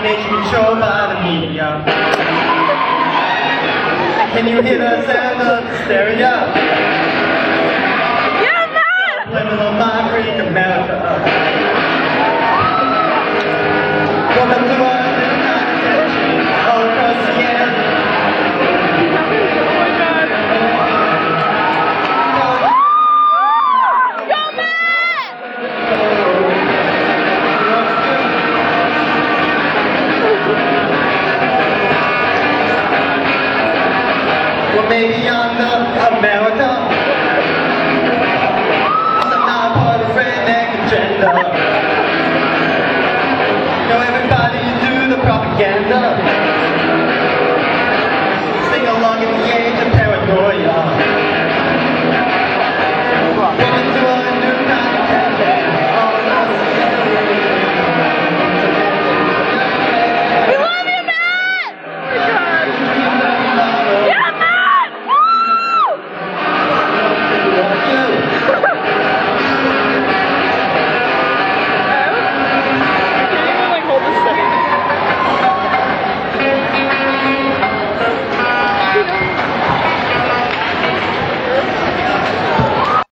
nation controlled by the media. Can you hear the sound of hysteria? Yeah, man! Living on my freak America. Welcome to our little conversation all across the end. Well, maybe I'm the America. I'm not part of redneck agenda. You know, everybody do the propaganda.